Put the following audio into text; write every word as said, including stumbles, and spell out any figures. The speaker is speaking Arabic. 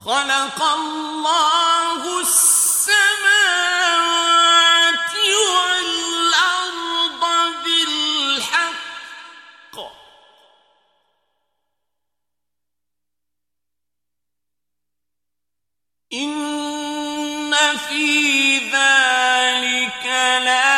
خلق الله السماوات والأرض بالحق إن في ذلك لآيات